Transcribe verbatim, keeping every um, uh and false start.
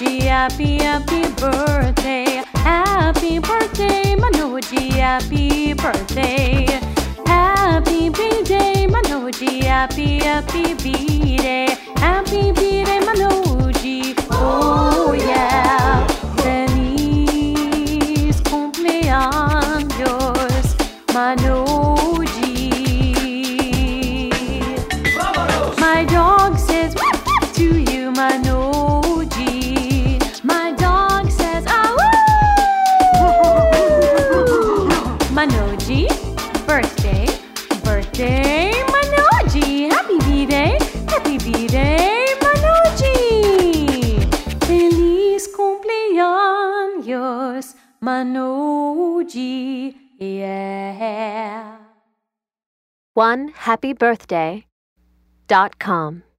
Manoji, happy, happy birthday. Happy birthday, Manoji, happy birthday. Happy B-Day, Manoji, happy, happy B-Day. Happy B-Day, Manoji, oh yeah. Feliz cumpleaños, Manoji. My dog says to you, Manoji. My dog says, ah, Manoji, birthday, birthday, Manoji. Happy B-Day, happy B-Day, Manoji. Feliz cumpleaños, Manoji, yeah. one happy birthday dot com